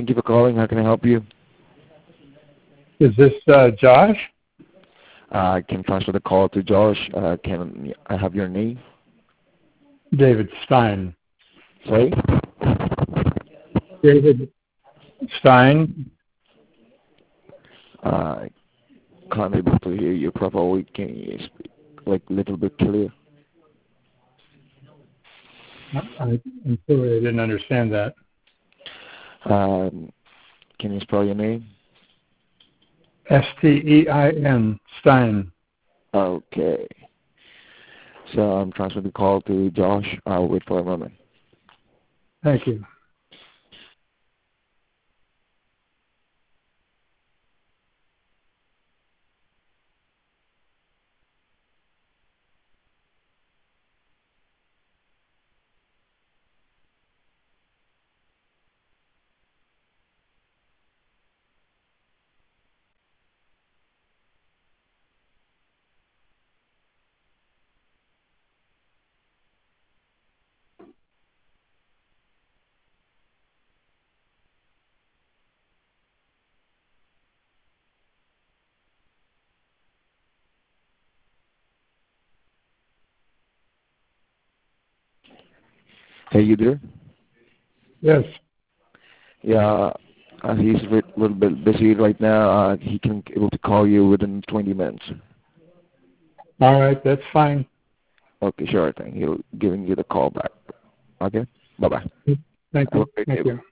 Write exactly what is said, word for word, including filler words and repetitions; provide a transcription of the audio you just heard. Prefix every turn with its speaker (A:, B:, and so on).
A: Thank you for calling. How can I help you?
B: Is this uh, Josh?
A: Uh, I can transfer the call to Josh. Uh, can I have your name?
B: David Stein.
A: Sorry?
B: David Stein.
A: Uh, I can't able to hear you properly. Can you speak like a little bit clear?
B: I, I'm sorry, I didn't understand that.
A: Um, can you spell your name?
B: S T E I N, Stein.
A: Okay. So I'm transferring the call to Josh. I'll wait for a moment.
B: Thank you.
A: Hey, you there?
B: Yes.
A: Yeah, uh, he's a little bit busy right now. Uh, he can able to call you within twenty minutes.
B: All right, that's fine.
A: Okay, sure thing. He'll giving you the call back. Okay, bye bye.
B: Thank
A: Have
B: you.
A: a great
B: Thank
A: day.
B: you.